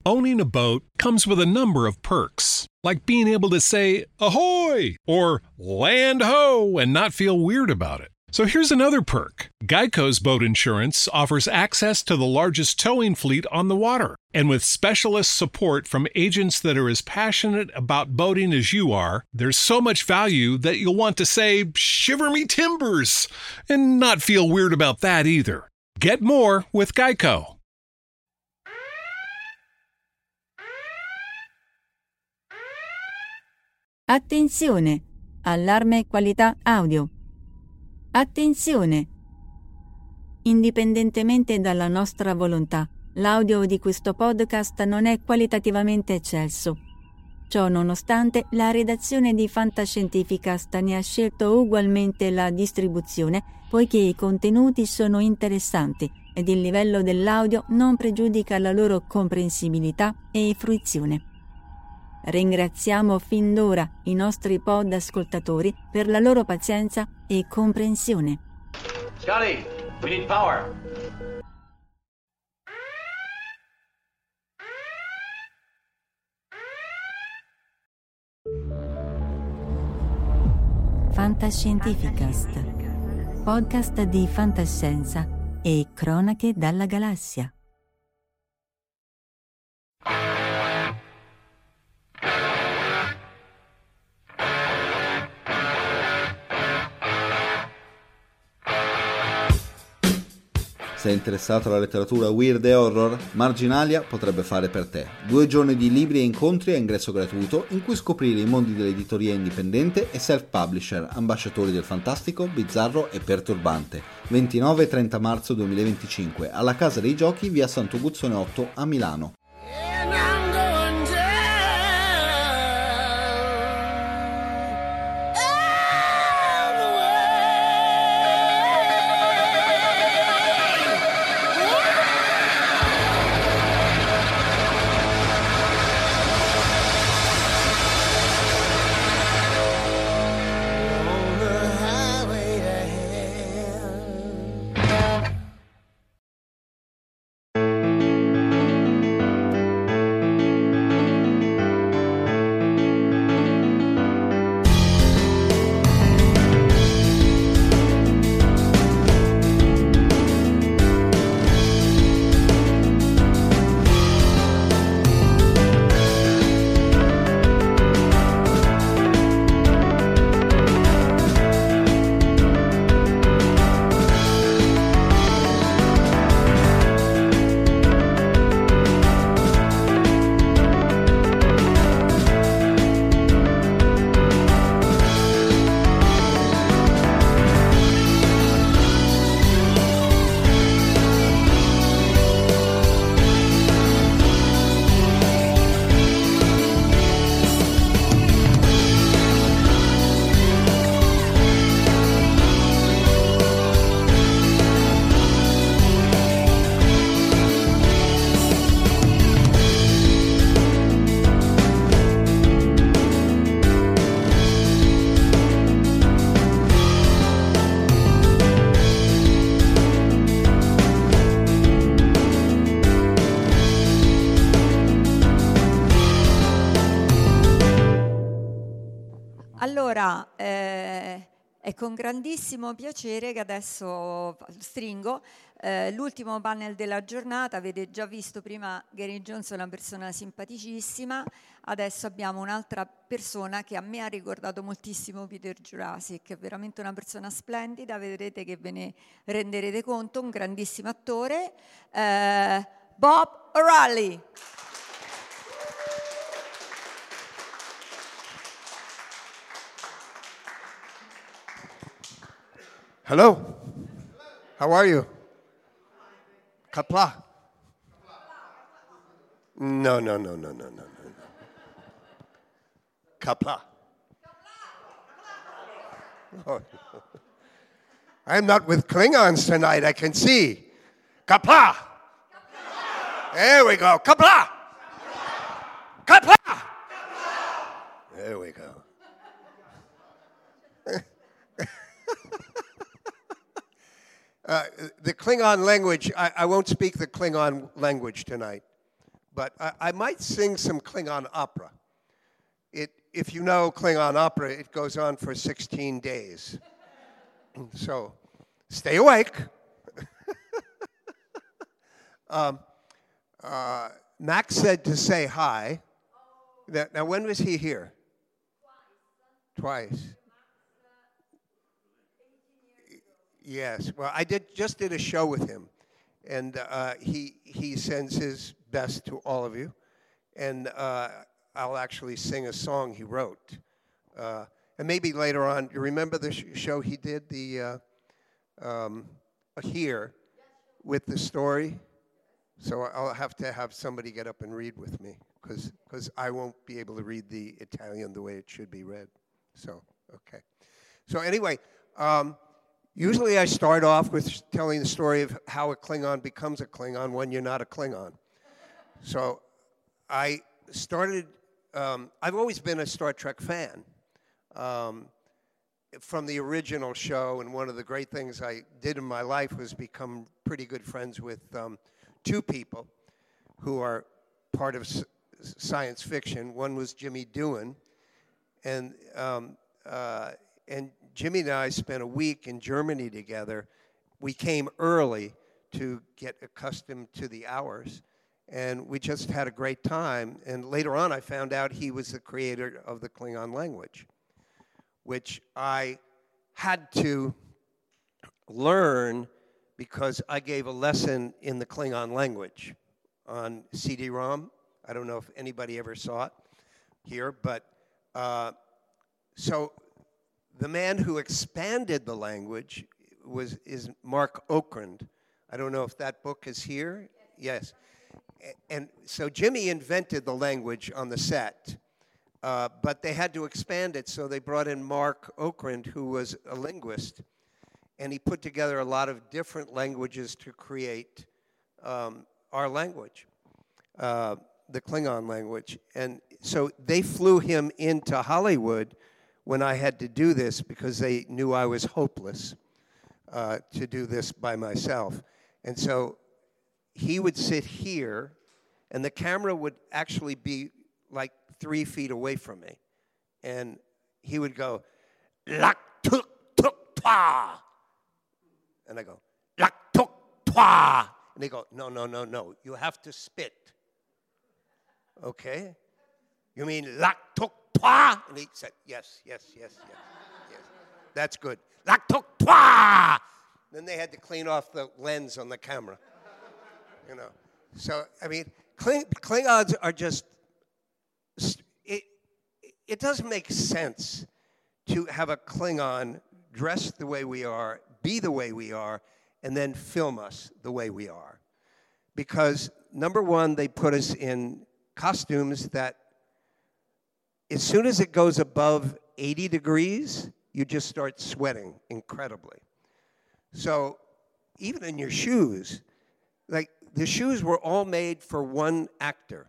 Owning a boat comes with a number of perks, like being able to say ahoy or land ho and not feel weird about it. So here's another perk. Geico's boat insurance offers access to the largest towing fleet on the water. And with specialist support from agents that are as passionate about boating as you are, there's so much value that you'll want to say, shiver me timbers, and not feel weird about that either. Get more with Geico. Attenzione! Allarme qualità audio. Attenzione! Indipendentemente dalla nostra volontà, l'audio di questo podcast non è qualitativamente eccelso. Ciò nonostante, la redazione di Fantascientificast ne ha scelto ugualmente la distribuzione, poiché i contenuti sono interessanti ed il livello dell'audio non pregiudica la loro comprensibilità e fruizione. Ringraziamo fin d'ora i nostri pod ascoltatori per la loro pazienza e comprensione. Scotty, we need power. Fantascientificast, podcast di fantascienza e cronache dalla galassia. Sei interessato alla letteratura weird e horror? Marginalia potrebbe fare per te. 2 giorni di libri e incontri a ingresso gratuito in cui scoprire i mondi dell'editoria indipendente e self-publisher, ambasciatori del fantastico, bizzarro e perturbante. 29 e 30 marzo 2025 alla Casa dei Giochi, via Santo Guzzone 8 a Milano. Allora, è con grandissimo piacere che adesso stringo l'ultimo panel della giornata. Avete già visto prima Gary Johnson, una persona simpaticissima. Adesso abbiamo un'altra persona che a me ha ricordato moltissimo Peter Jurasik, è veramente una persona splendida, vedrete che ve ne renderete conto, un grandissimo attore, Bob O'Reilly. Hello. How are you? Kapla. No. Kapla. Oh. I'm not with Klingons tonight, I can see. Kapla. There we go. Kapla. Kapla. There we go. The Klingon language, I won't speak the Klingon language tonight, But I might sing some Klingon opera. If you know Klingon opera, it goes on for 16 days. So stay awake. Max said to say hi. Now, when was he here? Twice. Yes. Well, I just did a show with him, and he sends his best to all of you, and I'll actually sing a song he wrote, and maybe later on. You remember the show he did, the here, with the story? So I'll have to have somebody get up and read with me, because I won't be able to read the Italian the way it should be read. So, okay. So anyway, usually I start off with telling the story of how a Klingon becomes a Klingon when you're not a Klingon. So I started, I've always been a Star Trek fan. From the original show, and one of the great things I did in my life was become pretty good friends with two people who are part of science fiction. One was Jimmy Doohan, and Jimmy and I spent a week in Germany together. We came early to get accustomed to the hours, and we just had a great time. And later on, I found out he was the creator of the Klingon language, which I had to learn because I gave a lesson in the Klingon language on CD-ROM. I don't know if anybody ever saw it here, but so the man who expanded the language is Mark Okrand. I don't know if that book is here. Yes. And so Jimmy invented the language on the set, but they had to expand it, so they brought in Mark Okrand, who was a linguist, and he put together a lot of different languages to create our language, the Klingon language. And so they flew him into Hollywood when I had to do this because they knew I was hopeless to do this by myself. And so he would sit here, and the camera would actually be like 3 feet away from me. And he would go, "Lak tuk tuk twa." And I go, "Lak tuk twa." And they go, "No, you have to spit." Okay? "You mean lak tuk twa?" And he said, yes. That's good. "Lak tuk twa." Then they had to clean off the lens on the camera. You know. So, I mean, Klingons are just, it doesn't make sense to have a Klingon dress the way we are, be the way we are, and then film us the way we are. Because, number one, they put us in costumes that, as soon as it goes above 80 degrees, you just start sweating incredibly. So, even in your shoes, like, the shoes were all made for one actor,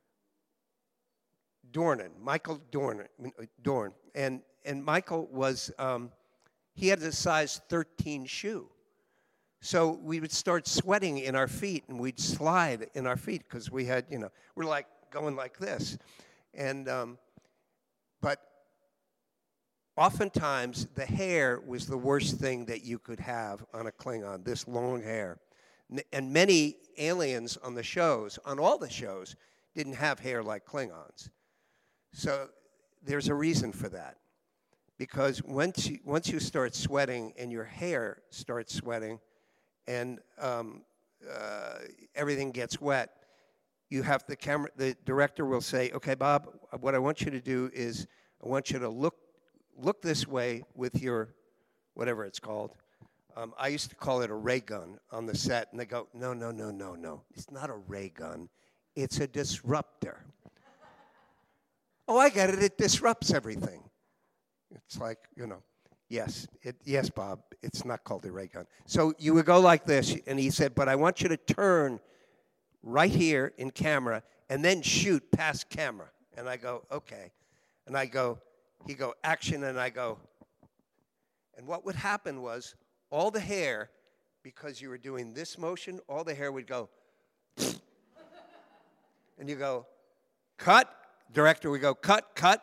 Michael Dorn. And Michael was, he had a size 13 shoe. So we would start sweating in our feet, and we'd slide in our feet because we had, we're like going like this. And, but oftentimes the hair was the worst thing that you could have on a Klingon, this long hair. And many aliens on the shows, on all the shows, didn't have hair like Klingons. So there's a reason for that. Because once you start sweating and your hair starts sweating and everything gets wet, you have the director will say, "Okay, Bob, what I want you to do is I want you to look this way with your, whatever it's called." I used to call it a ray gun on the set, and they go, no. It's not a ray gun. It's a disruptor. "Oh, I get it. It disrupts everything." It's like, yes, Bob, it's not called a ray gun. So you would go like this, and he said, "But I want you to turn right here in camera and then shoot past camera." And I go, "Okay." And he go, "Action," and I go. And what would happen was, all the hair, because you were doing this motion, all the hair would go. And you go, cut. Director would go, cut, cut.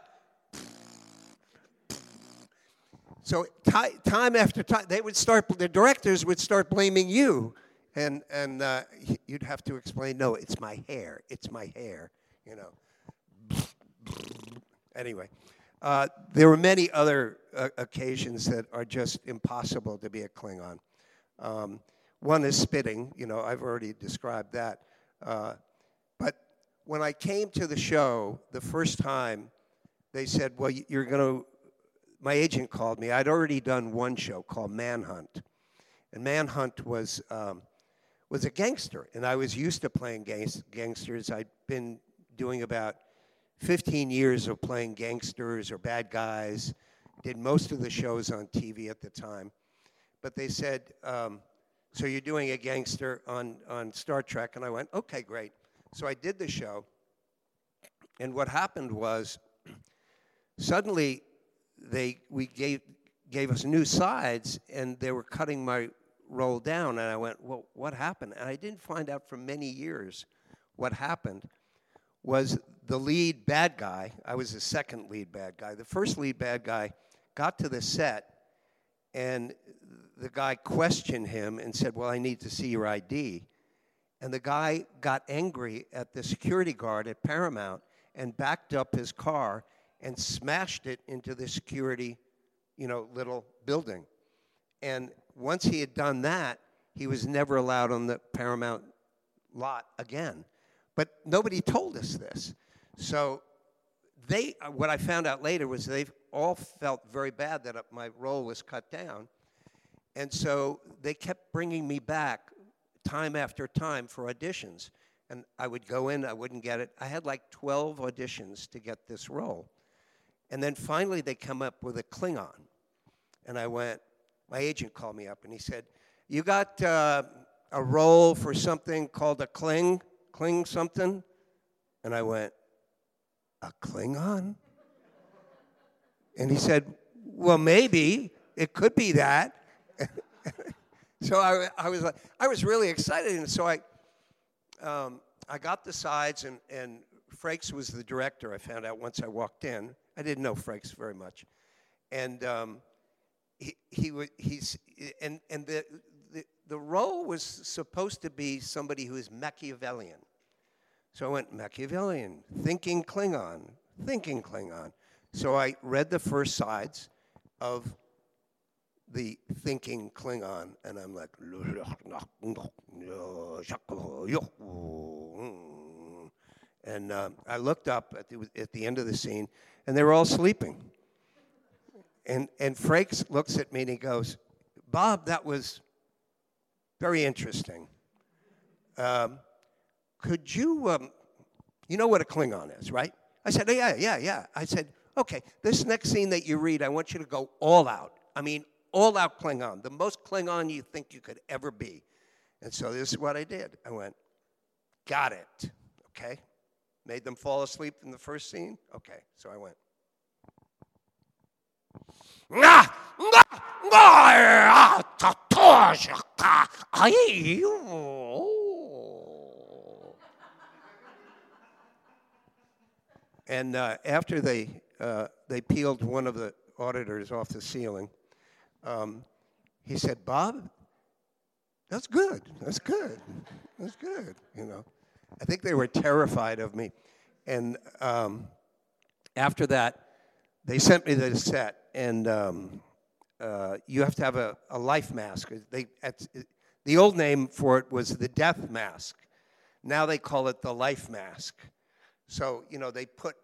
So time after time, the directors would start blaming you. And you'd have to explain, no, it's my hair, you know. Anyway, there were many other occasions that are just impossible to be a Klingon. One is spitting, you know, I've already described that. But when I came to the show the first time, they said, well, my agent called me. I'd already done one show called Manhunt. And Manhunt was a gangster, and I was used to playing gangsters. I'd been doing about 15 years of playing gangsters or bad guys, did most of the shows on TV at the time. But they said, so you're doing a gangster on Star Trek? And I went, okay, great. So I did the show, and what happened was suddenly we gave us new sides, and they were cutting my role down, and I went, well, what happened? And I didn't find out for many years what happened was the lead bad guy. I was the second lead bad guy. The first lead bad guy got to the set, and the guy questioned him and said, well, I need to see your ID. And the guy got angry at the security guard at Paramount and backed up his car and smashed it into the security, you know, little building. And once he had done that, he was never allowed on the Paramount lot again. But nobody told us this. So what I found out later was they all felt very bad that my role was cut down. And so they kept bringing me back time after time for auditions. And I would go in, I wouldn't get it. I had like 12 auditions to get this role. And then finally they come up with a Klingon. And I went, my agent called me up and he said, you got a role for something called a Kling something? And I went, a Klingon? And he said, well, maybe. It could be that. So I was really excited. And so I got the sides, and Frakes was the director, I found out once I walked in. I didn't know Frakes very much. And the role was supposed to be somebody who is Machiavellian. So I went, Machiavellian, thinking Klingon. So I read the first sides of the thinking Klingon, and I'm like, and I looked up at the end of the scene, and they were all sleeping. And Frakes looks at me and he goes, Bob, that was very interesting. Could you, you know what a Klingon is, right? I said, yeah. I said, okay, this next scene that you read, I want you to go all out. I mean, all out Klingon, the most Klingon you think you could ever be. And so this is what I did. I went, got it, okay? Made them fall asleep in the first scene? Okay, so I went. And after they peeled one of the auditors off the ceiling, he said, Bob, that's good, you know. I think they were terrified of me. And after that, they sent me to the set, and you have to have a life mask. The old name for it was the death mask. Now they call it the life mask. So, you know, they put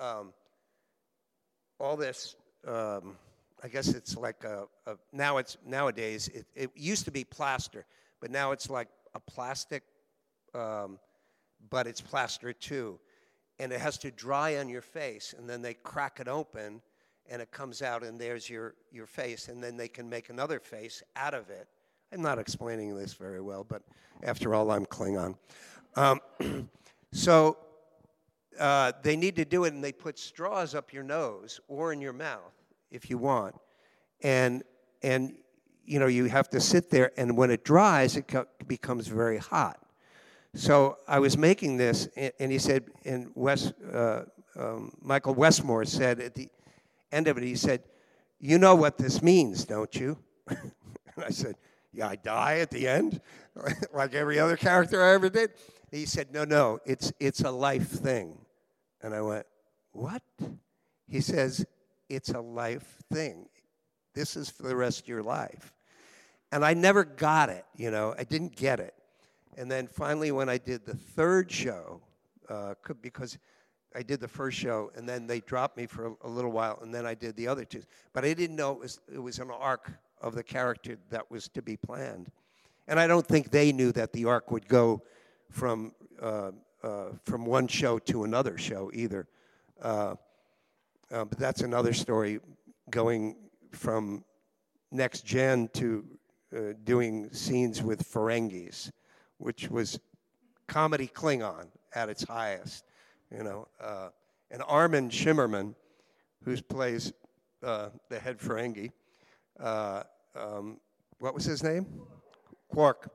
all this, I guess it's like nowadays, it used to be plaster, but now it's like a plastic, but it's plaster too. And it has to dry on your face, and then they crack it open, and it comes out, and there's your face, and then they can make another face out of it. I'm not explaining this very well, but after all, I'm Klingon. So they need to do it, and they put straws up your nose or in your mouth if you want. And you know, you have to sit there, and when it dries, it becomes very hot. So I was making this, and he said, and Michael Westmore said at the end of it, he said, "You know what this means, don't you?" And I said, "Yeah, I die at the end, like every other character I ever did." He said, "No, it's a life thing." And I went, "What?" He says, "It's a life thing. This is for the rest of your life." And I never got it, I didn't get it. And then finally when I did the third show, because I did the first show, and then they dropped me for a little while, and then I did the other two. But I didn't know it was an arc of the character that was to be planned. And I don't think they knew that the arc would go from one show to another show either. But that's another story, going from Next Gen to doing scenes with Ferengis, which was comedy Klingon at its highest. And Armin Shimmerman, who plays the head Ferengi, what was his name? Quark.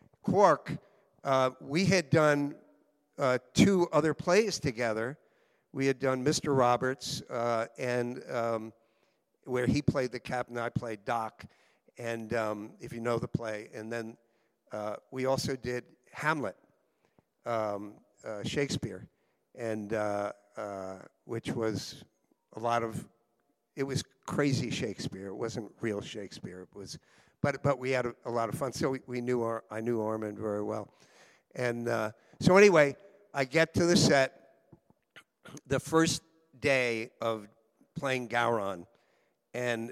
We had done 2 other plays together. We had done Mr. Roberts, and where he played the captain, I played Doc, and if you know the play. And then we also did Hamlet, Shakespeare, and which was it was crazy Shakespeare. It wasn't real Shakespeare. It was, but we had a lot of fun. So I knew Armin very well, and so anyway, I get to the set the first day of playing Gowron, and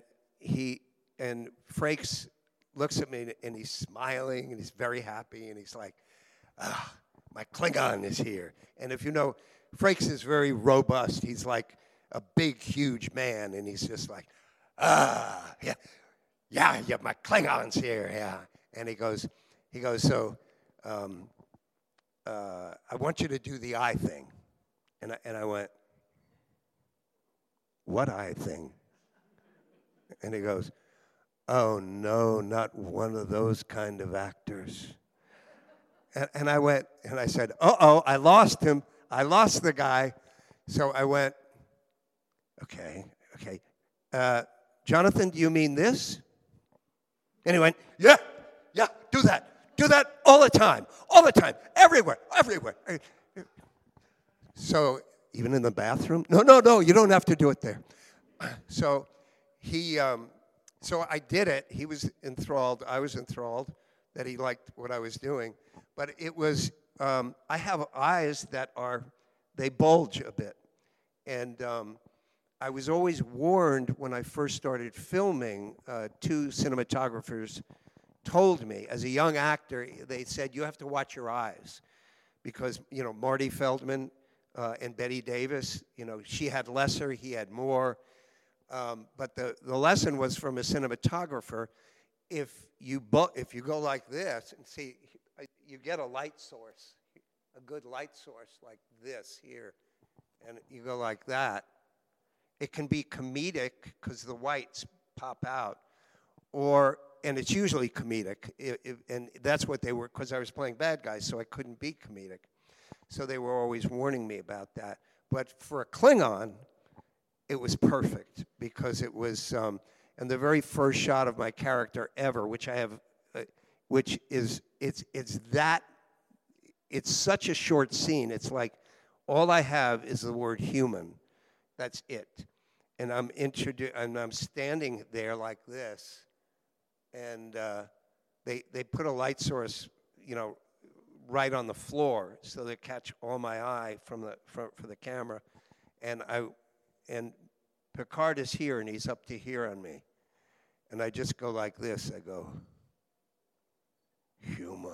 Frakes looks at me and he's smiling and he's very happy and he's like, my Klingon is here. And if you know, Frakes is very robust. He's like a big, huge man, and he's just like, yeah, my Klingon's here, yeah. And he goes, so I want you to do the eye thing. And I went, what eye thing? And he goes, oh, no, not one of those kind of actors. And I went, and I said, uh-oh, I lost him. I lost the guy. So I went, okay. Jonathan, do you mean this? And he went, yeah, do that. Do that all the time, everywhere. So even in the bathroom? No, you don't have to do it there. So so I did it. He was enthralled. I was enthralled that he liked what I was doing. But it was, I have eyes that they bulge a bit. And I was always warned when I first started filming, 2 cinematographers told me, as a young actor, they said, you have to watch your eyes. Because, Marty Feldman and Bette Davis, she had lesser, he had more. But the lesson was from a cinematographer, if you go like this and see, you get a light source, a good light source like this here, and you go like that, it can be comedic because the whites pop out, and it's usually comedic, and that's what they were, because I was playing bad guys, so I couldn't be comedic. So they were always warning me about that. But for a Klingon, it was perfect, because it was, and the very first shot of my character ever, which I have, it's such a short scene. It's like, all I have is the word human. That's it. And I'm standing there like this, and they put a light source, right on the floor, so they catch all my eye for the camera, and Picard is here, and he's up to here on me, and I just go like this. I go, human.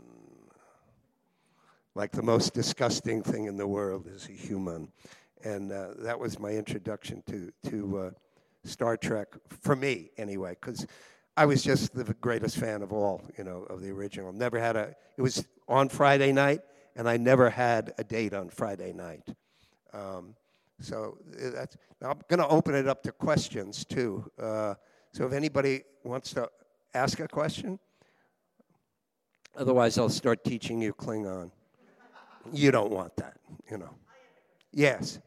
Like the most disgusting thing in the world is a human. And that was my introduction to Star Trek, for me anyway, because I was just the greatest fan of all, of the original. It was on Friday night, and I never had a date on Friday night. So now I'm going to open it up to questions, too. So if anybody wants to ask a question, otherwise I'll start teaching you Klingon. You don't want that, you know. Yes.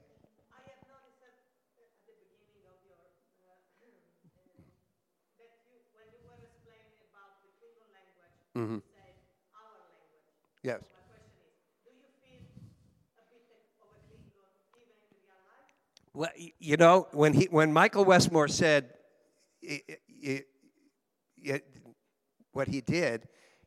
Mm-hmm. Yes. Well, you know, when Michael Westmore said what he did,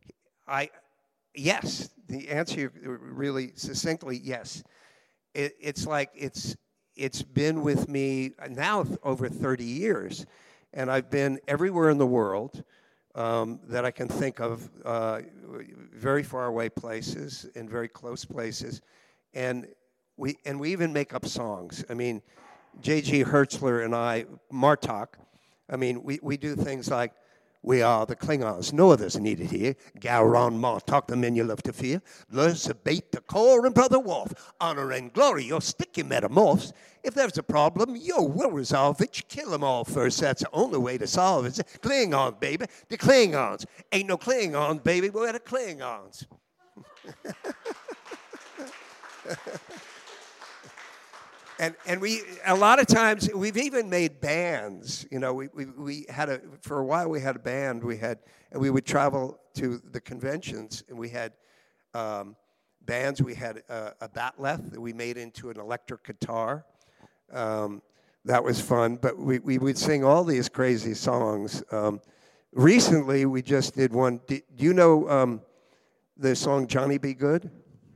yes, the answer really succinctly, yes. It's like it's been with me now over 30 years, and I've been everywhere in the world that I can think of, very far away places and very close places, and we even make up songs. I mean, J.G. Hertzler and I, Martok, I mean, we do things like, we are the Klingons, no others needed here. Gowron, Martok, the men you love to fear. Lursa, Bait, the Core, and Brother Worf. Honor and glory, your sticky metamorphs. If there's a problem, we'll resolve it. You kill them all first, that's the only way to solve it. Klingons, baby, the Klingons. Ain't no Klingons, baby, we're the Klingons. And we, a lot of times, we've even made bands. You know, we had for a while we had a band. And we would travel to the conventions, and we had bands. We had a batleth that we made into an electric guitar. That was fun, but we would sing all these crazy songs. Recently, we just did one. Do you know the song Johnny Be Good?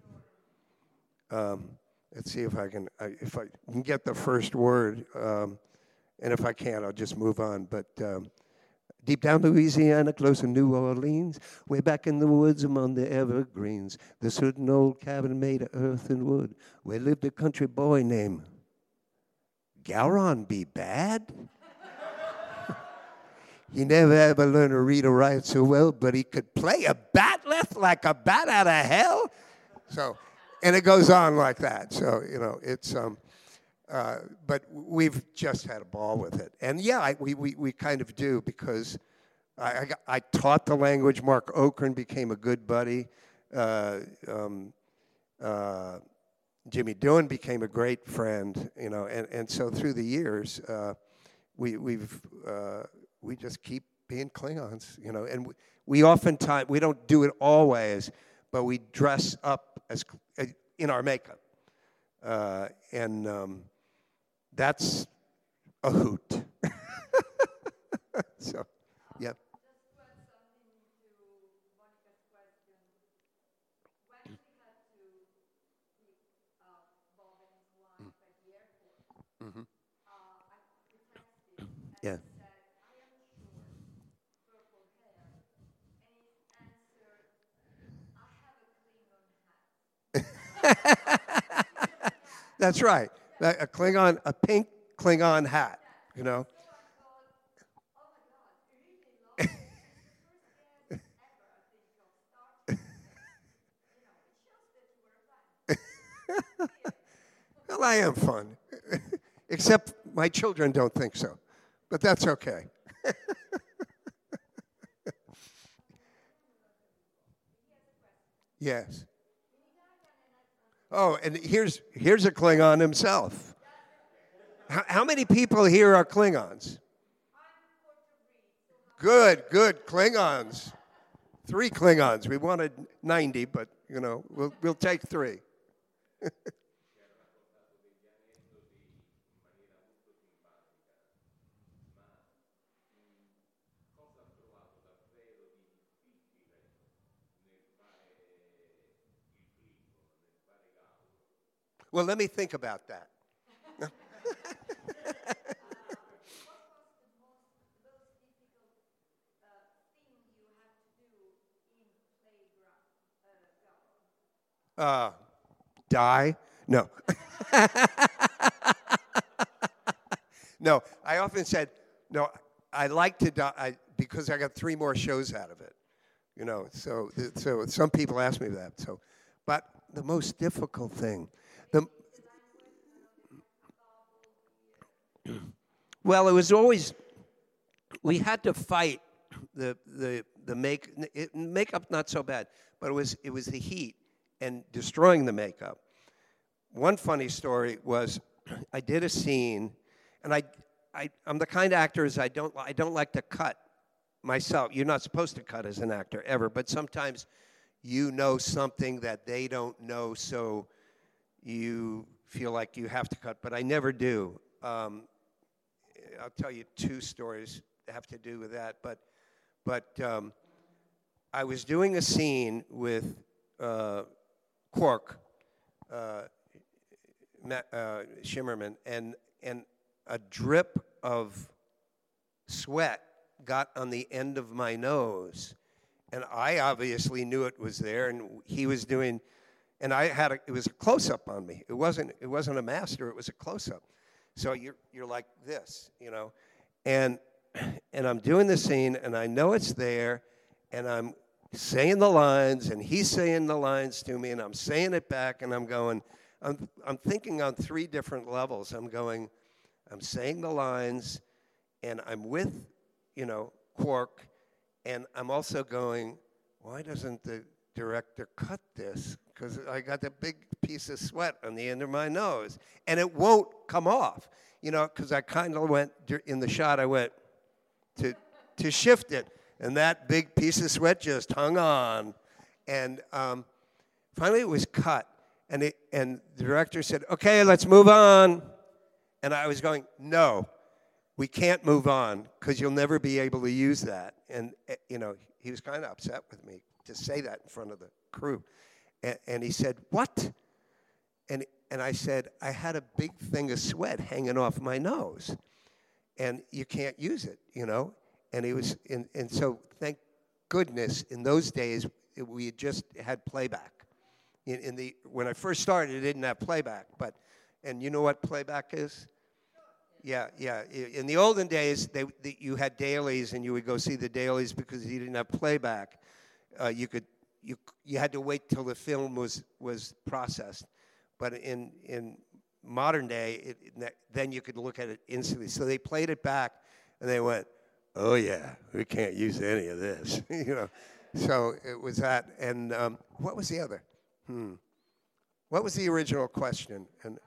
Let's see if I can get the first word, and if I can't, I'll just move on. But deep down Louisiana, close to New Orleans, way back in the woods among the evergreens, there's a certain old cabin made of earth and wood, where lived a country boy named Gowron Be Bad. He never ever learned to read or write so well, but he could play a batleth like a bat out of hell. So. And it goes on like that. So, you know, it's, but we've just had a ball with it. And yeah, we kind of do, because I taught the language. Mark Okren became a good buddy. Jimmy Doohan became a great friend, you know, and so through the years, we just keep being Klingons, you know, and we oftentimes, we don't do it always, but we dress up as in our makeup, and that's a hoot. So, yeah. Mm-hmm. Yeah. That's right. A Klingon, a pink Klingon hat, you know. Well, I am fun. Except my children don't think so. But that's okay. Yes. Oh, and here's a Klingon himself. How many people here are Klingons? Good, Klingons. 3 Klingons. We wanted 90, but, you know, we'll take 3. Well, let me think about that. Die? No. No, I often said, no, I like to die because I got 3 more shows out of it. You know, so some people ask me that. So, but the most difficult thing, well, it was always, we had to fight the makeup, not so bad, but it was the heat. and destroying the makeup. One funny story was I did a scene, and I'm the kind of actor I don't like to cut myself. You're not supposed to cut as an actor ever, but sometimes you know something that they don't know, so you feel like you have to cut, but I never do. I'll tell you 2 stories that have to do with that, but I was doing a scene with Quark, Shimmerman, and a drip of sweat got on the end of my nose, and I obviously knew it was there, and he was doing, and it was a close-up on me. It wasn't a master, it was a close-up. So you're like this, you know, and I'm doing the scene, and I know it's there, and I'm saying the lines, and he's saying the lines to me, and I'm saying it back, and I'm thinking on 3 different levels. I'm saying the lines, and I'm with, Quark, and I'm also going, why doesn't the director cut this? Because I got the big piece of sweat on the end of my nose, and it won't come off, because I kind of went, in the shot, I went to shift it, and that big piece of sweat just hung on, and finally it was cut, and the director said, okay, let's move on, and I was going, no, we can't move on, because you'll never be able to use that, and, he was kind of upset with me to say that in front of the crew, and he said, what? And I said, I had a big thing of sweat hanging off my nose, and you can't use it, And he was, and so thank goodness in those days we had just had playback. When I first started, it didn't have playback, and you know what playback is? Yeah. In the olden days, you had dailies, and you would go see the dailies because you didn't have playback. You had to wait till the film was processed. But in modern day, then you could look at it instantly. So they played it back, and they went, oh yeah, we can't use any of this, So it was that, and what was the other? What was the original question? And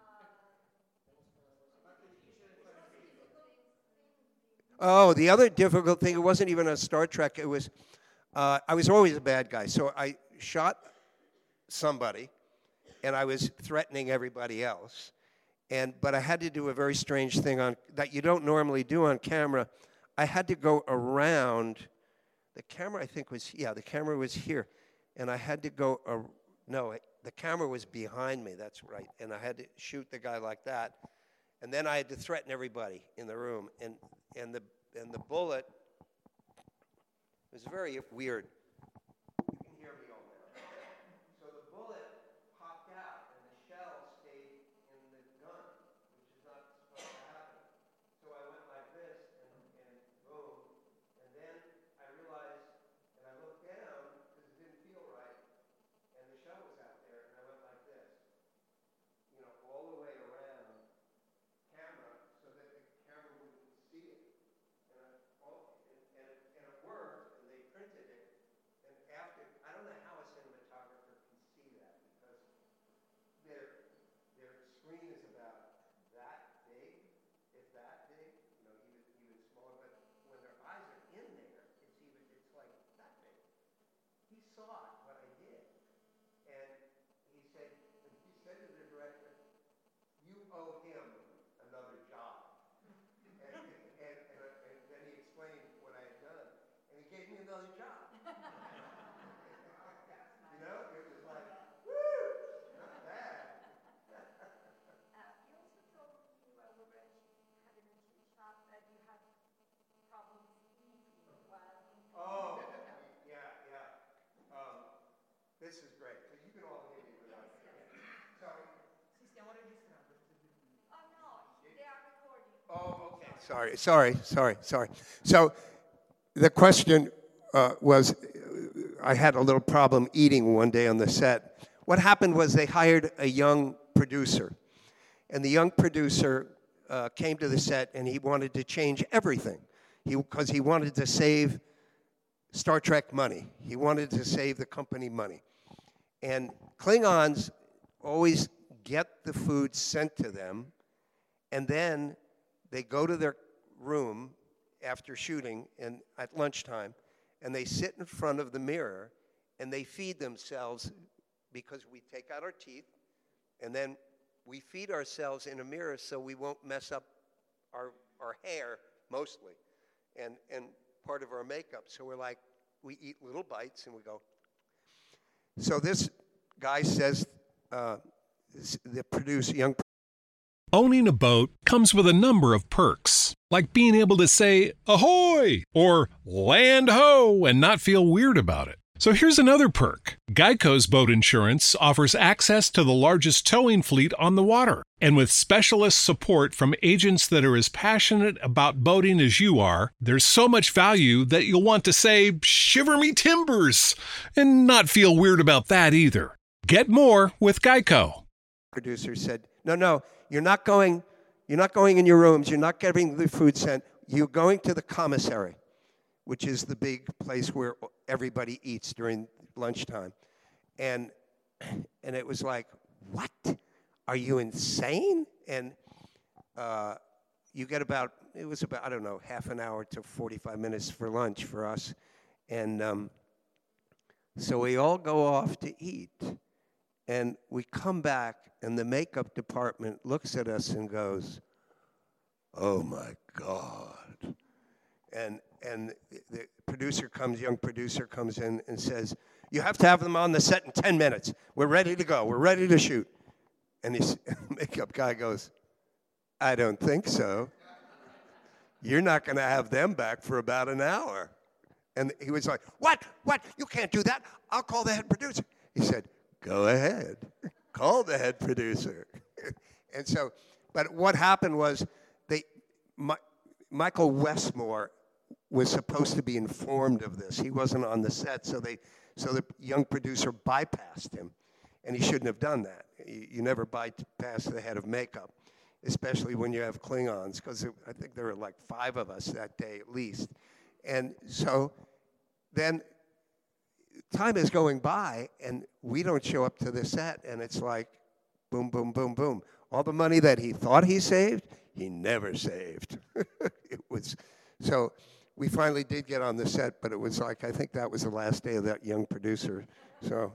the other difficult thing, it wasn't even a Star Trek. It was, I was always a bad guy. So I shot somebody, and I was threatening everybody else. But I had to do a very strange thing that you don't normally do on camera. I had to go around. The camera, I think, the camera was here. And I had to go, the camera was behind me, that's right. And I had to shoot the guy like that. And then I had to threaten everybody in the room. And the bullet was very weird. You can hear me all now. So the bullet popped out, and the shell stayed in the gun, which is not supposed to happen. So I went like this, and boom. And then I realized, and I looked down, because it didn't feel right, and the shell was out there, and I went like this, all the way around camera, so that the camera wouldn't see it. And it worked, and they printed it. And after, I don't know how a cinematographer can see that, because their screen is about that big, if that big, even smaller. But when their eyes are in there, it's like that big. He saw what I did, and he said to the director, "You owe him another job." And then he explained what I had done, and he gave me another job. It was like, woo, not bad. You also told me while we were having a chit chat that you had problems eating while Oh, yeah. This is great. So you can all hear me without Sorry. Oh no, they are recording. Oh, okay. Sorry. So the question was, I had a little problem eating one day on the set. What happened was they hired a young producer. And the young producer came to the set, and he wanted to change everything. Because he wanted to save Star Trek money. He wanted to save the company money. And Klingons always get the food sent to them, and then they go to their room after shooting and at lunchtime, and they sit in front of the mirror, and they feed themselves because we take out our teeth, and then we feed ourselves in a mirror so we won't mess up our hair mostly, and part of our makeup. So we eat little bites, and we go. So this guy says, the young. Owning a boat comes with a number of perks, like being able to say ahoy or land ho and not feel weird about it. So here's another perk. Geico's boat insurance offers access to the largest towing fleet on the water. And with specialist support from agents that are as passionate about boating as you are, there's so much value that you'll want to say, shiver me timbers, and not feel weird about that either. Get more with Geico. Producer said, no, you're not going in your rooms, you're not getting the food sent, you're going to the commissary, which is the big place where everybody eats during lunchtime. And it was like, what? Are you insane? And you get about, I don't know, half an hour to 45 minutes for lunch for us. And so we all go off to eat. And we come back, and the makeup department looks at us and goes, oh, my God. And the young producer comes in and says, you have to have them on the set in 10 minutes. We're ready to go. We're ready to shoot. And the makeup guy goes, I don't think so. You're not going to have them back for about an hour. And he was like, what? You can't do that. I'll call the head producer. He said, go ahead. Call the head producer. And so, but what happened was Michael Westmore was supposed to be informed of this. He wasn't on the set, so the young producer bypassed him, and he shouldn't have done that. You never bypass the head of makeup, especially when you have Klingons, because I think there were like 5 of us that day at least. And so then time is going by, and we don't show up to the set, and it's like boom, boom, boom, boom. All the money that he thought he saved, he never saved. It was so. We finally did get on the set, but it was like, I think that was the last day of that young producer. So,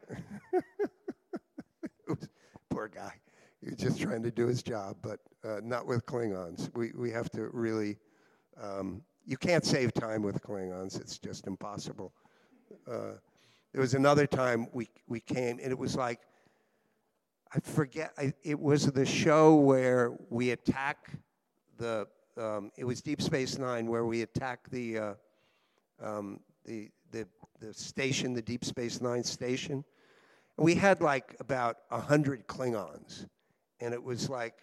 poor guy. He was just trying to do his job, but not with Klingons. We have to really, you can't save time with Klingons. It's just impossible. There was another time we came, and it was like, I forget, it was the show where we attack it was Deep Space Nine, where we attack the station, the Deep Space Nine station. And we had like about 100 Klingons, and it was like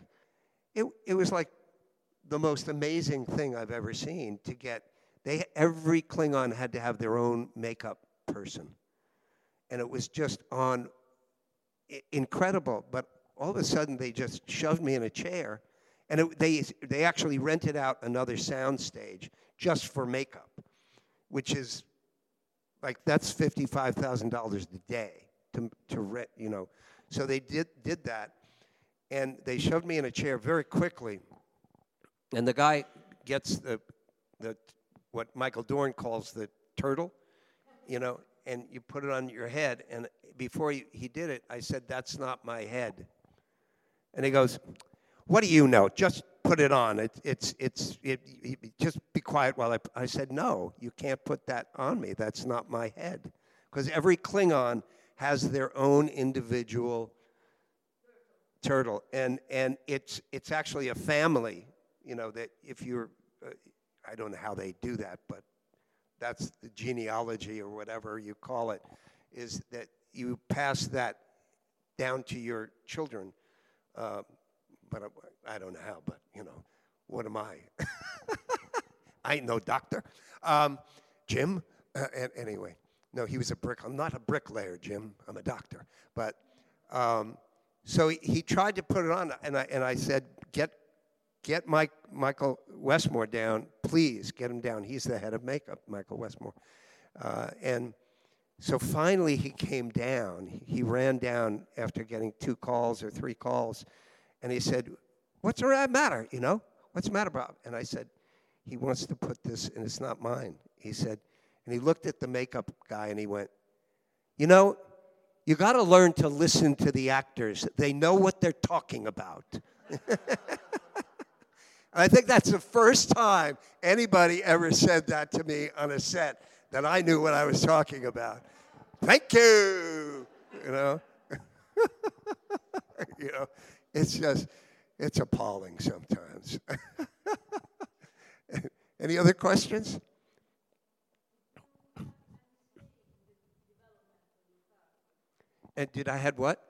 the most amazing thing I've ever seen. To get every Klingon had to have their own makeup person, and it was just incredible. But all of a sudden, they just shoved me in a chair. And they actually rented out another sound stage just for makeup, which is like, that's $55,000 a day to rent, you know. So they did that, and they shoved me in a chair very quickly. And the guy gets the what Michael Dorn calls the turtle, you know, and you put it on your head. And before he did it, I said, that's not my head. And he goes, what do you know? Just put it on. Just be quiet while I said, no, you can't put that on me. That's not my head. Because every Klingon has their own individual turtle. And it's actually a family, you know, that if you're, I don't know how they do that, but that's the genealogy or whatever you call it, is that you pass that down to your children. But I don't know how, but, you know, what am I? I ain't no doctor. Jim, anyway, no, he was I'm not a bricklayer, Jim. I'm a doctor. But, so he tried to put it on, and I said, get Michael Westmore down, please, get him down. He's the head of makeup, Michael Westmore. And So finally he came down. He ran down after getting 2 calls or 3 calls, and he said, "What's the matter, you know? What's the matter, Bob?" And I said, "He wants to put this, and it's not mine." He said, and he looked at the makeup guy and he went, "You know, you got to learn to listen to the actors. They know what they're talking about." I think that's the first time anybody ever said that to me on a set, that I knew what I was talking about. Thank you, you know. You know, it's appalling sometimes. Any other questions? And did I had what?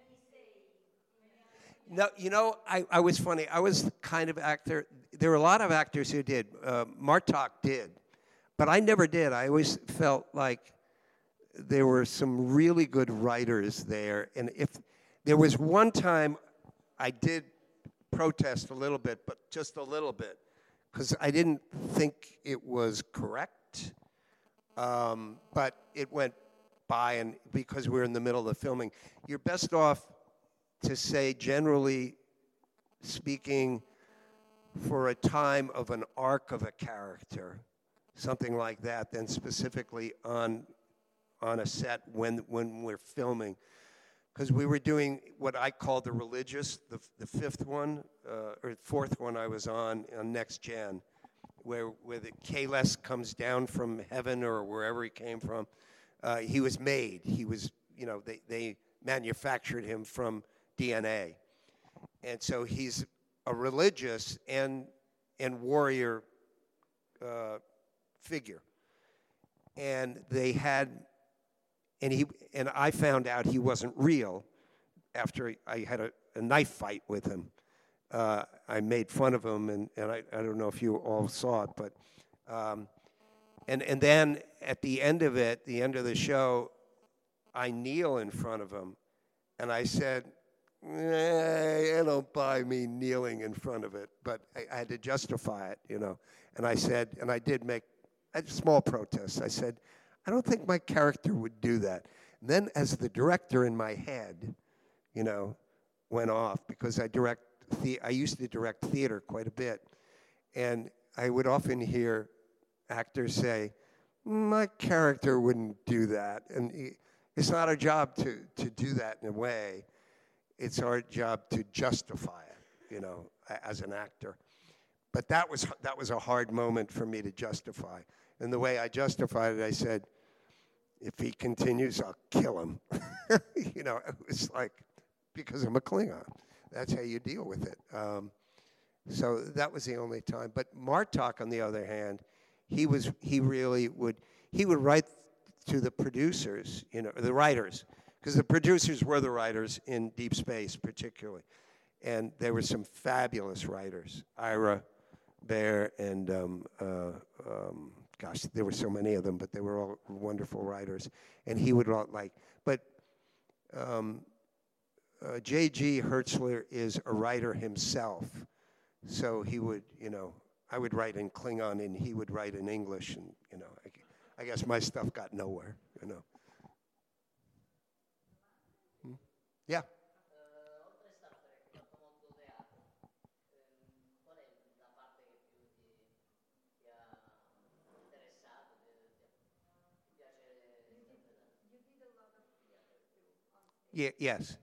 No, you know, I was funny. I was the kind of actor. There were a lot of actors who did. Martok did, but I never did. I always felt like there were some really good writers there. And if there was one time I did protest a little bit, but just a little bit, because I didn't think it was correct. But it went by, and because we're in the middle of filming, you're best off to say, generally speaking, for a time of an arc of a character, something like that, than specifically on a set when we're filming. Because we were doing what I call the religious, the 5th one, or 4th one I was on Next Gen, where the Kahless comes down from heaven or wherever he came from. He was made. He was, you know, they manufactured him from DNA. And so he's a religious and warrior figure. And they had, and I found out he wasn't real after I had a knife fight with him. I made fun of him, and I don't know if you all saw it, but and then at the end of it, the end of the show, I kneel in front of him, and I said, "I don't buy me kneeling in front of it," but I had to justify it, you know. And I said, and I did make a small protest. I said, "I don't think my character would do that." And then as the director in my head, you know, went off, because I used to direct theater quite a bit, and I would often hear actors say, "My character wouldn't do that." And it's not our job to do that in a way. It's our job to justify it, you know, as an actor. But that was a hard moment for me to justify. And the way I justified it, I said, "If he continues, I'll kill him." You know, it was like, because I'm a Klingon. That's how you deal with it. So that was the only time. But Martok, on the other hand, he would write to the producers, you know, the writers, because the producers were the writers in Deep Space particularly. And there were some fabulous writers, Ira Bear and, gosh, there were so many of them, but they were all wonderful writers. And he would but J.G. Hertzler is a writer himself. So he would, you know, I would write in Klingon and he would write in English, and, you know, I guess my stuff got nowhere, you know. Yeah. Yeah, yes.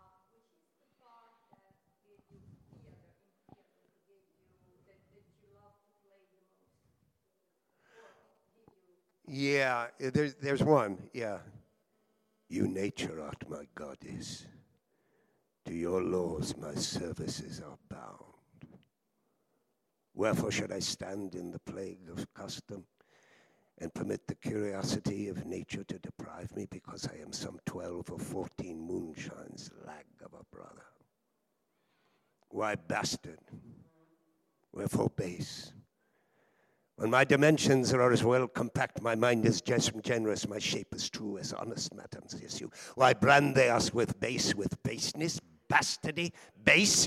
Yeah, there's one, yeah. "You nature art my goddess. To your laws my services are bound. Wherefore should I stand in the plague of custom and permit the curiosity of nature to deprive me because I am some 12 or 14 moonshines lag of a brother? Why bastard? Wherefore base? When my dimensions are as well compact, my mind is generous, my shape is true as honest madams issue. Why brand they us with baseness, bastardy, base?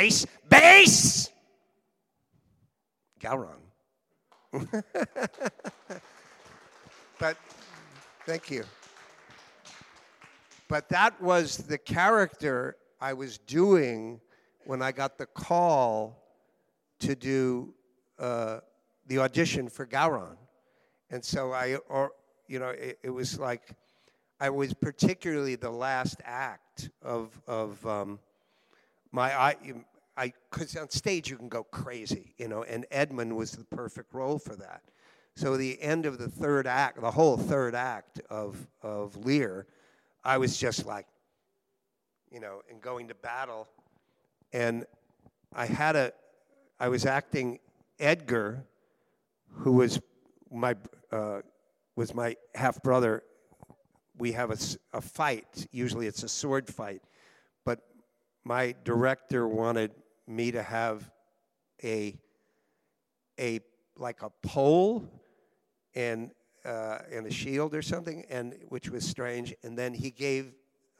Gowron. But thank you. But that was the character I was doing when I got the call to do the audition for Gowron. And so it was like, I was particularly the last act of because on stage you can go crazy, and Edmund was the perfect role for that. So the end of the third act, the whole third act of Lear, I was just like, and going to battle. And I was acting Edgar, who was my half brother. We have a fight. Usually it's a sword fight, but my director wanted me to have a pole and a shield or something, and which was strange. And then he gave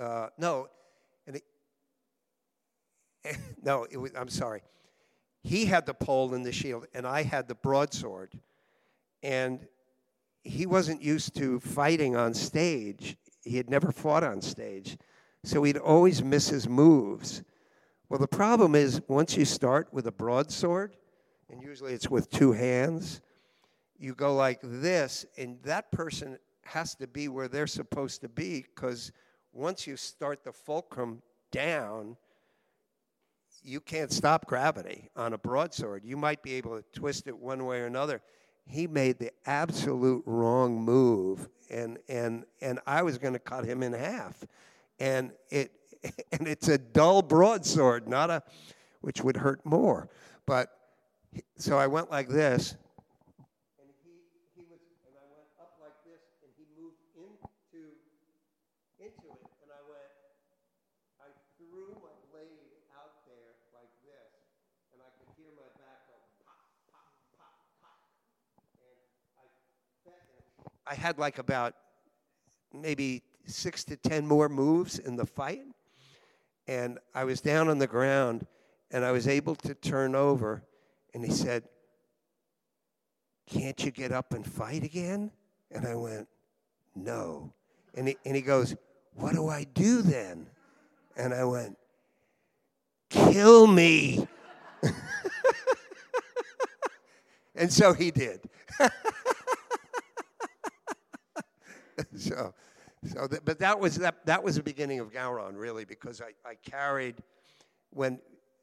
I'm sorry. He had the pole and the shield, and I had the broadsword. And he wasn't used to fighting on stage. He had never fought on stage. So he'd always miss his moves. Well, the problem is once you start with a broadsword, and usually it's with two hands, you go like this, and that person has to be where they're supposed to be, because once you start the fulcrum down, you can't stop gravity on a broadsword. You might be able to twist it one way or another. He made the absolute wrong move, and I was going to cut him in half. And it's a dull broadsword, which would hurt more. But so I went like this, and and I went up like this, and he moved into it, and I threw my blade out there like this, and I could hear my back go pop, pop, pop, pop, and I had like about maybe 6 to 10 more moves in the fight, and I was down on the ground, and I was able to turn over, and he said, "Can't you get up and fight again?" And I went, "No." And he goes, "What do I do then?" And I went, "Kill me." And so he did. But that was the beginning of Gowron, really, because I carried when,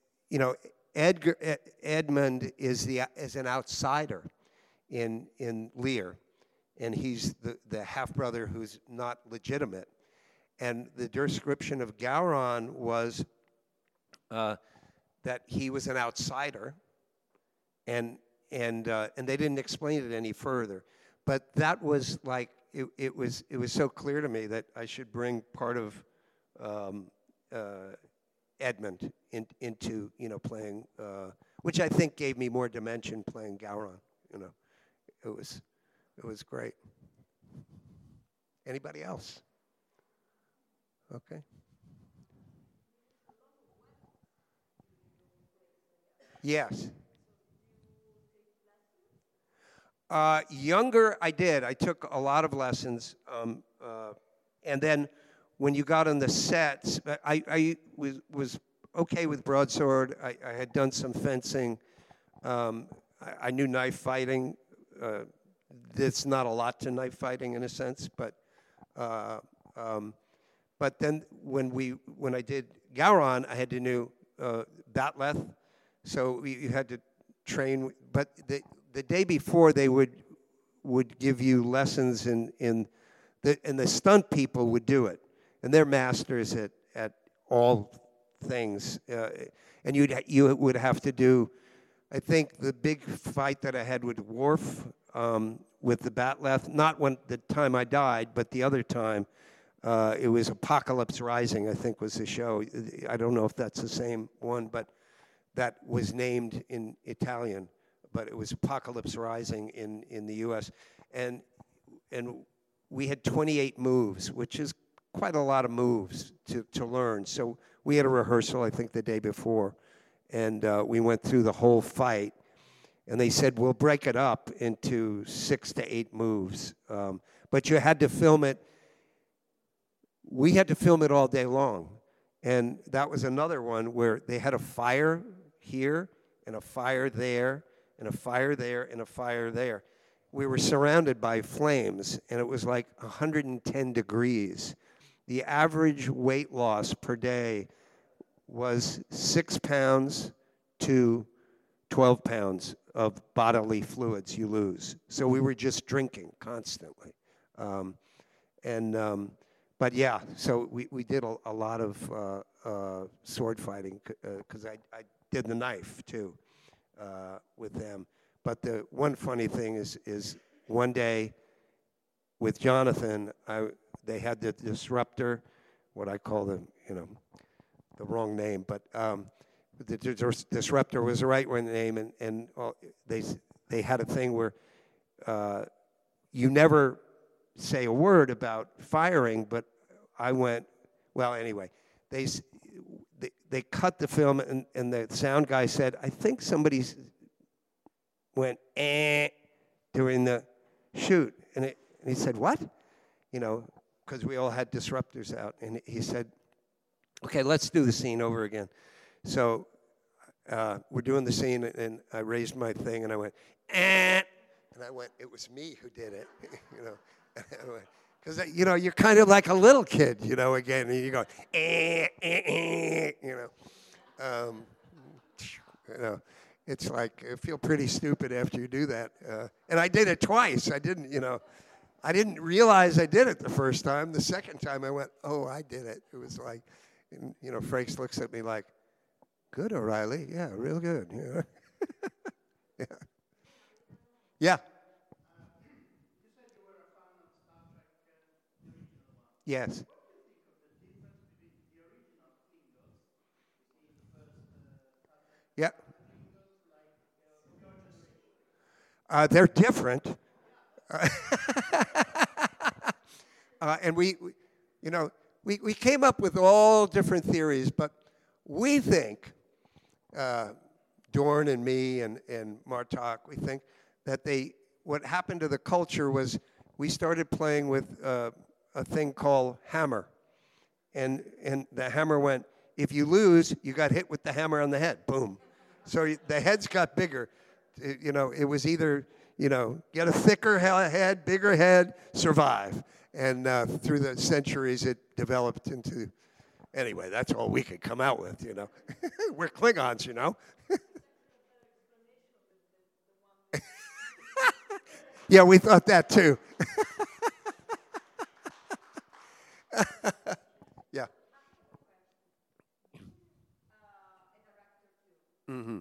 Edmund is an outsider in Lear, and he's the half brother who's not legitimate, and the description of Gowron was that he was an outsider, and they didn't explain it any further, but that was like. It was so clear to me that I should bring part of Edmund into playing, which I think gave me more dimension playing Gowron. It was great. Anybody else? Okay. Yes. Younger, I did. I took a lot of lessons, and then when you got on the sets, I was okay with broadsword. I had done some fencing. I knew knife fighting. There's not a lot to knife fighting in a sense, but then when I did Gowron, I had to know Batleth, so you had to train. But the day before, they would give you lessons and the stunt people would do it, and they're masters at all things. And you would have to do. I think the big fight that I had with Worf with the Batleth, not when the time I died, but the other time, it was Apocalypse Rising, I think was the show. I don't know if that's the same one, but that was named in Italian. But it was Apocalypse Rising in the U.S. And we had 28 moves, which is quite a lot of moves to learn. So we had a rehearsal, I think, the day before, and we went through the whole fight. And they said, we'll break it up into 6 to 8 moves. But you had to film it we had to film it all day long. And that was another one where they had a fire here and a fire there and a fire there and a fire there. We were surrounded by flames, and it was like 110 degrees. The average weight loss per day was 6 pounds to 12 pounds of bodily fluids you lose. So we were just drinking constantly. But yeah, so we did a lot of sword fighting because I did the knife too with them. But the one funny thing is one day with Jonathan, they had the disruptor, what I call the wrong name, but the disruptor was the right name, and they had a thing where you never say a word about firing, but I went, well, anyway, they cut the film, and the sound guy said, I think somebody's went during the shoot, and he said, what? Because we all had disruptors out, and he said, okay, let's do the scene over again. So we're doing the scene, and I raised my thing, and I went, and I went, it was me who did it, because you're kind of like a little kid, again, and you go, it's like I feel pretty stupid after you do that, and I did it twice. I didn't realize I did it the first time. The second time I went, oh, I did it. It was like, Frakes looks at me like, good, O'Reilly, yeah, real good, yeah. Yeah. Yes. Yeah. They're different. And we came up with all different theories, but we think, Dorn and me and Martok, we think that what happened to the culture was we started playing with a thing called hammer. And the hammer went, if you lose, you got hit with the hammer on the head, boom. So the heads got bigger. It was either, get a thicker head, bigger head, survive. And through the centuries, it developed into, anyway, that's all we could come out with, We're Klingons, Yeah, we thought that too. Yeah. Mm-hmm.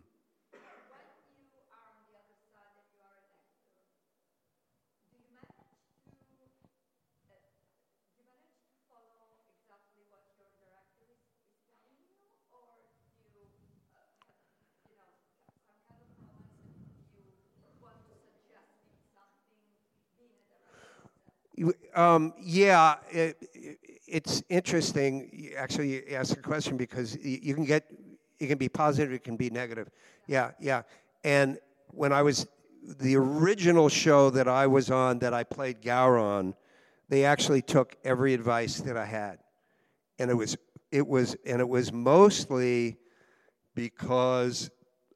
Yeah, it's interesting. Actually, you asked a question because it can be positive, it can be negative. Yeah. And when I was the original show that I was on, that I played Gowron, they actually took every advice that I had, and it was mostly because,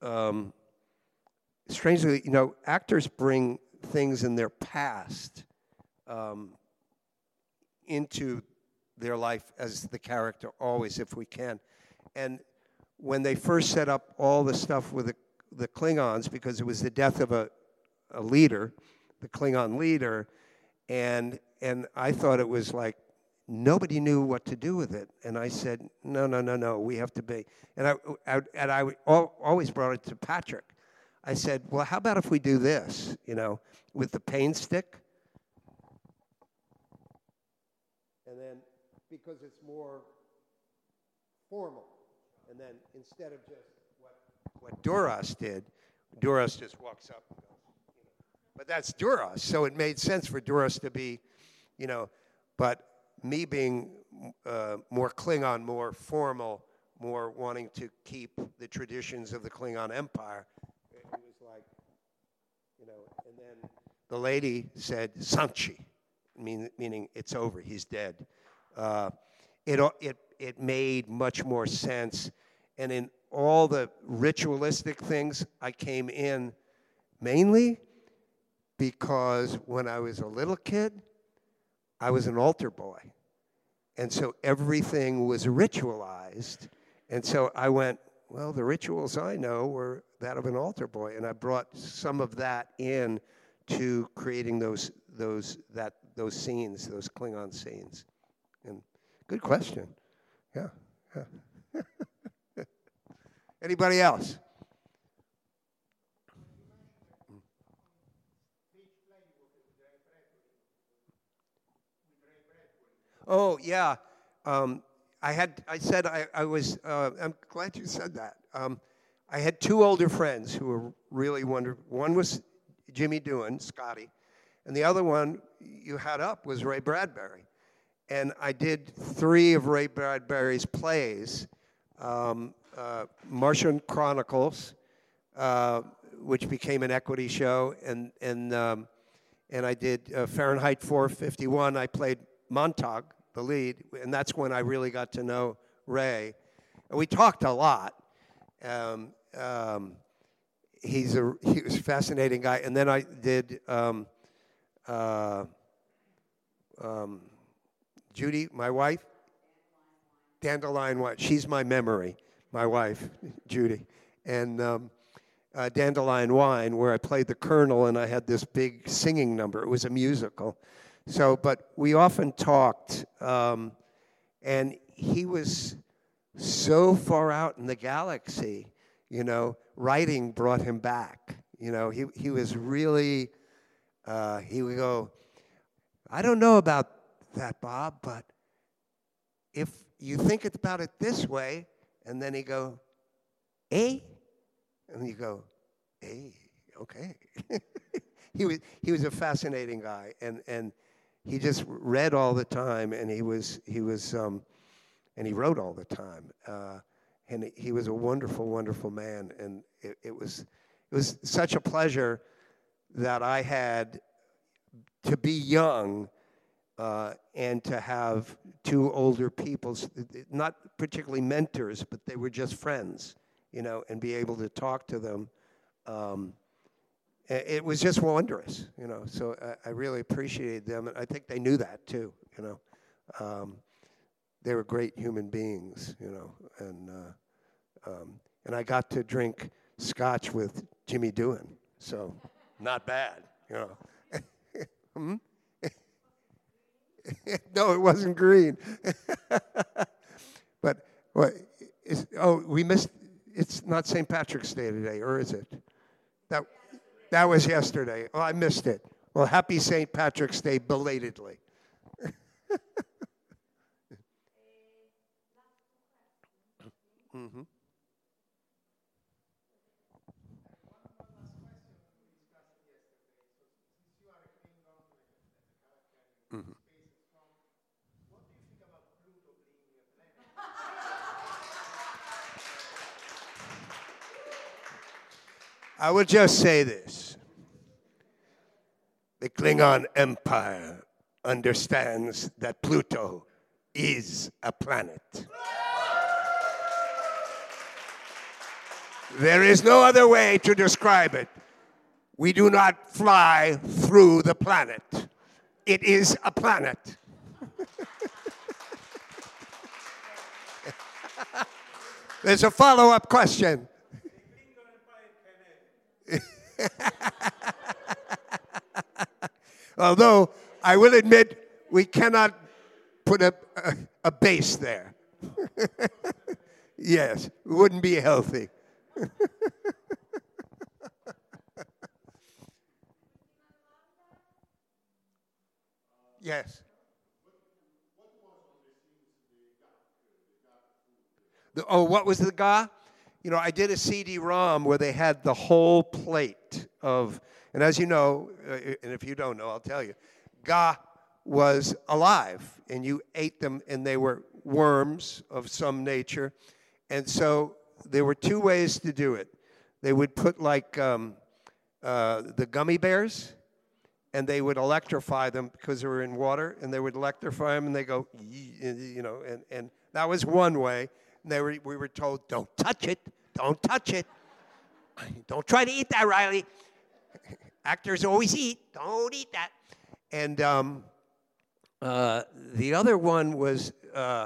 strangely, actors bring things in their past into their life as the character always, if we can. And when they first set up all the stuff with the Klingons, because it was the death of a leader, the Klingon leader, and I thought it was like nobody knew what to do with it. And I said, no, we have to be. And I always brought it to Patrick. I said, well, how about if we do this, with the pain stick? And then, because it's more formal, and then instead of just what Duras did, Duras just walks up and goes, but that's Duras, so it made sense for Duras to be, but me being more Klingon, more formal, more wanting to keep the traditions of the Klingon Empire, it was like, and then the lady said, Sanchi, meaning it's over, he's dead. It made much more sense. And in all the ritualistic things, I came in mainly because when I was a little kid, I was an altar boy. And so everything was ritualized. And so I went, well, the rituals I know were that of an altar boy. And I brought some of that in to creating those scenes, those Klingon scenes. And good question. Yeah. Anybody else? Oh, yeah. I'm glad you said that. I had two older friends who were really wonderful. One was Jimmy Doohan, Scotty, and the other one you had up was Ray Bradbury. And I did 3 of Ray Bradbury's plays, Martian Chronicles, which became an equity show, and I did Fahrenheit 451. I played Montauk, the lead, and that's when I really got to know Ray. And we talked a lot. He was a fascinating guy. And then I did Judy, my wife, Dandelion Wine. She's my memory, my wife, Judy. And Dandelion Wine, where I played the Colonel, and I had this big singing number. It was a musical. So, but we often talked, and he was so far out in the galaxy, writing brought him back. He was really, he would go, I don't know about that, Bob, but if you think about it this way, and then he'd go, eh? And you go, eh, okay. He was a fascinating guy, and he just read all the time, and he wrote all the time, and he was a wonderful, wonderful man, and it was such a pleasure that I had to be young and to have 2 older people, not particularly mentors, but they were just friends, and be able to talk to them. It was just wondrous, so I really appreciated them, and I think they knew that too, They were great human beings, and I got to drink scotch with Jimmy Doohan, so not bad, Hmm? No, it wasn't green. But we missed. It's not St. Patrick's Day today, or is it? That was yesterday. Oh, I missed it. Well, happy St. Patrick's Day belatedly. Mm-hmm. Mm-hmm. I will just say this. The Klingon Empire understands that Pluto is a planet. There is no other way to describe it. We do not fly through the planet. It is a planet. There's a follow-up question. Although, I will admit, we cannot put a base there. Yes, it wouldn't be healthy. Yes. What was the GA? I did a CD-ROM where they had the whole plate of, and as you know, and if you don't know, I'll tell you, GA was alive, and you ate them, and they were worms of some nature. And so there were 2 ways to do it. They would put the gummy bears and they would electrify them because they were in water, and they would electrify them, and they go, you know, and that was one way. And we were told, don't touch it, don't touch it. Don't try to eat that, Riley. Actors always eat, don't eat that. And the other one was,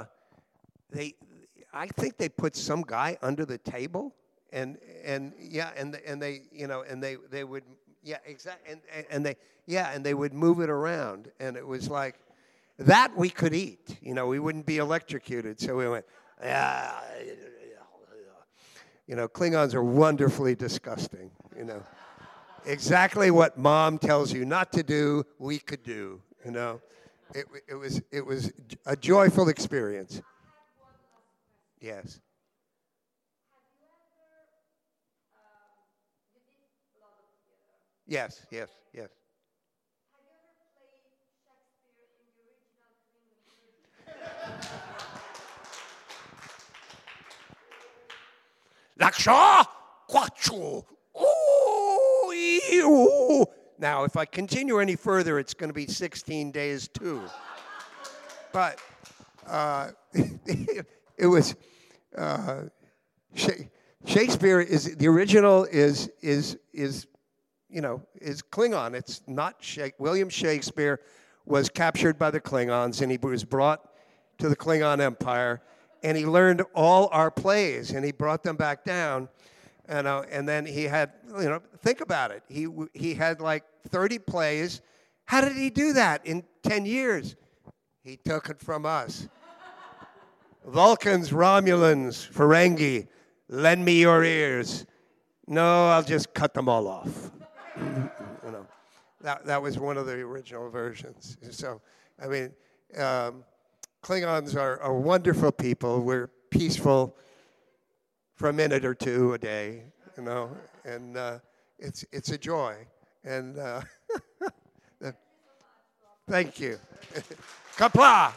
I think they put some guy under the table, and they, you know, and they would, yeah, exactly, and they would move it around, and it was like that we could eat, you know, we wouldn't be electrocuted, so we went, you know, Klingons are wonderfully disgusting, you know, exactly what mom tells you not to do, we could do, you know, it was a joyful experience. Yes. Yes, yes, yes. Have you ever played Shakespeare in the original Klingon version? Now, if I continue any further, it's going to be 16 days too. But it was Shakespeare is the original is you know, is Klingon. It's not William Shakespeare was captured by the Klingons, and he was brought to the Klingon Empire, and he learned all our plays, and he brought them back down, and then he had, you know, think about it. He had like 30 plays. How did he do that in 10 years? He took it from us. Vulcans, Romulans, Ferengi, lend me your ears. No, I'll just cut them all off. You know, that was one of the original versions. So, I mean, Klingons are wonderful people. We're peaceful for a minute or two a day, you know, and it's a joy. And thank you. Kapla!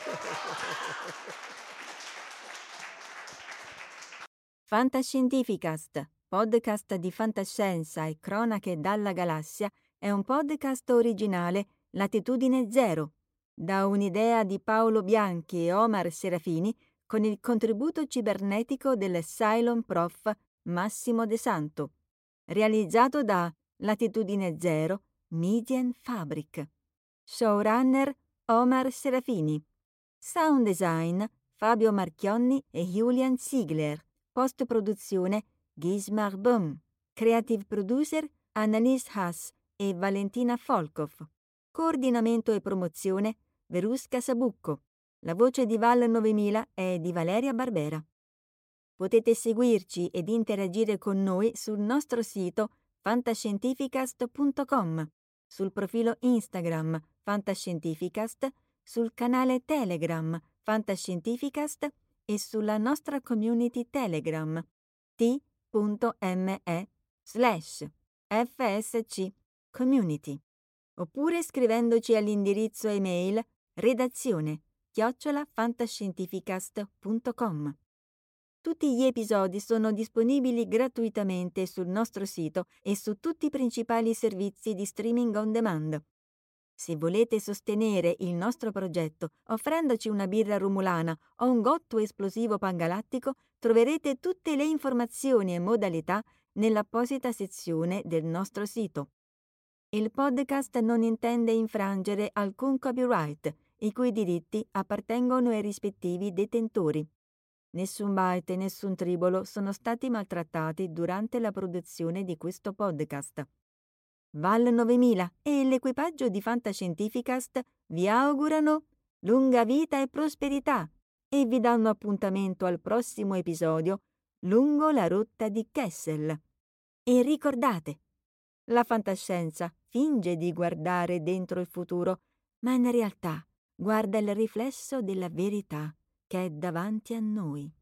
Fantascientificast, podcast di fantascienza e cronache dalla galassia, è un podcast originale Latitudine Zero, da un'idea di Paolo Bianchi e Omar Serafini con il contributo cibernetico del Cylon Prof Massimo De Santo, realizzato da Latitudine Zero Median Fabric. Showrunner Omar Serafini. Sound design Fabio Marchionni e Julian Ziegler. Post-produzione Gismar Böhm. Creative producer Annalise Haas e Valentina Folkov. Coordinamento e promozione Verusca Sabucco. La voce di Val 9000 è di Valeria Barbera. Potete seguirci ed interagire con noi sul nostro sito fantascientificast.com, sul profilo Instagram Fantascientificast, sul canale Telegram Fantascientificast e sulla nostra community Telegram t.me/FSC Community, oppure scrivendoci all'indirizzo email redazione@fantascientificast.com. Tutti gli episodi sono disponibili gratuitamente sul nostro sito e su tutti i principali servizi di streaming on demand. Se volete sostenere il nostro progetto offrendoci una birra rumulana o un gotto esplosivo pangalattico, troverete tutte le informazioni e modalità nell'apposita sezione del nostro sito. Il podcast non intende infrangere alcun copyright, i cui diritti appartengono ai rispettivi detentori. Nessun byte e nessun tribolo sono stati maltrattati durante la produzione di questo podcast. Val 9000 e l'equipaggio di Fantascientificast vi augurano lunga vita e prosperità e vi danno appuntamento al prossimo episodio lungo la rotta di Kessel. E ricordate, la fantascienza finge di guardare dentro il futuro, ma in realtà guarda il riflesso della verità che è davanti a noi.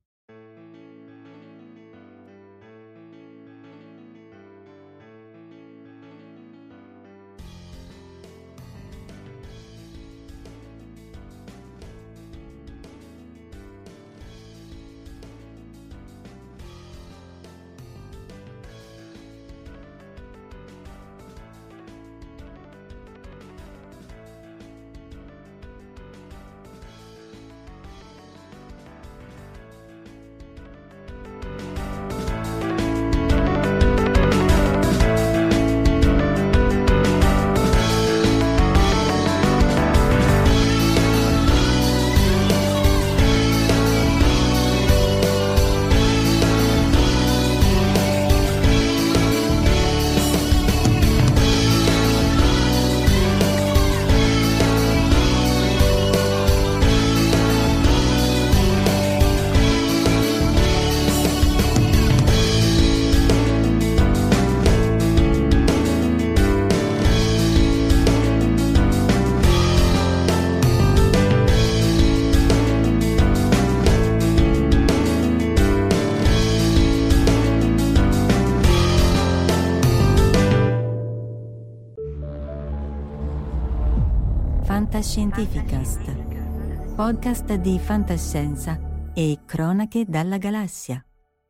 Fantascientificast, podcast di fantascienza e cronache dalla galassia.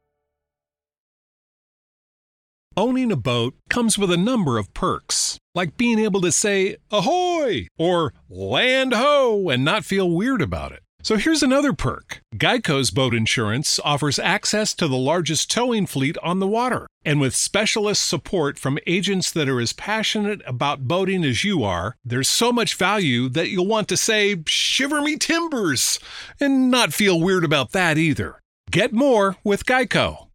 Owning a boat comes with a number of perks, like being able to say, ahoy, or land ho, and not feel weird about it. So here's another perk. Geico's boat insurance offers access to the largest towing fleet on the water. And with specialist support from agents that are as passionate about boating as you are, there's so much value that you'll want to say, shiver me timbers, and not feel weird about that either. Get more with Geico.